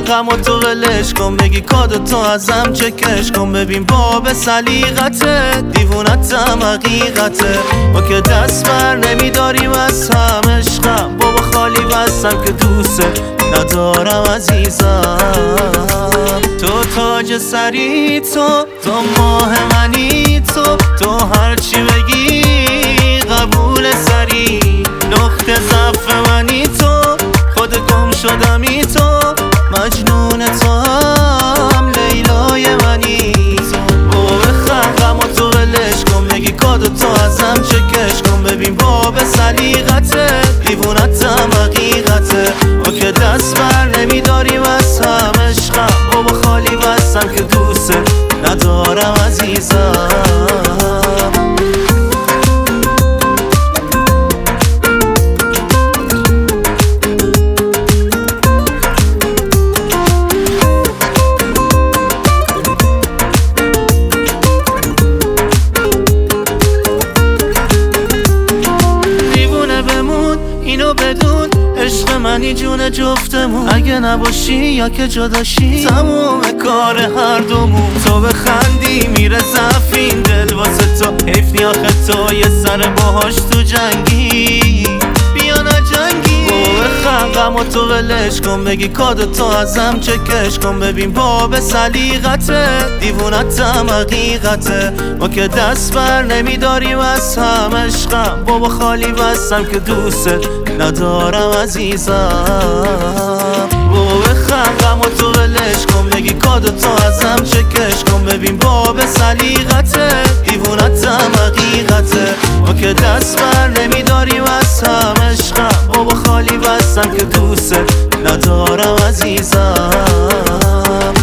غم و تو ولش کن، بگی کاد تو ازم چکش کن. ببین باب سلیقته، دیوونتم حقیقته. ما که دست بر نمیداریم از هم عشقم، بابا خالی بستم که دوست ندارم عزیزم. تو تاج سری، تو ماه منی، تو هرچی بگی قبول سری. نقطه ضعف منی تو، خود گم شدمی تو، مجنون تو هم لیلای منی. بابا بخند غم و تو ولش کن، بگی کاد تو ازم چکش کن. ببین باب سلیقته، دیوونتم حقیقته. ما که دست بر نمیداریم از هم عشقم، بابا خالی بستم که دوست ندارم عزیزم. اینو بدون عشق منی جون جفتمون، اگه نباشی یا که جداشی تموم کار هر دومون. تو بخندی میره زفین دل واسه تو، حیف نی آخه تو یه سر باهاش تو جنگی، بیا نجنگی. بخند غم و تو ولش کن، بگی کاد تو ازم چکش کن. ببین باب سلیقته، دیوونتم حقیقته. ما که دست بر نمیداریم از هم عشقم، بابا خالی بستم که دوست ندارم عزیزم. بابا بخند غم و تو ولش کن، بگی کاد تو ازم چکش کن. ببین باب سلیقته، دیوونتم حقیقته. ما که دست بر نمیداریم از هم عشقم، بابا خالی بستم که دوست ندارم عزیزم.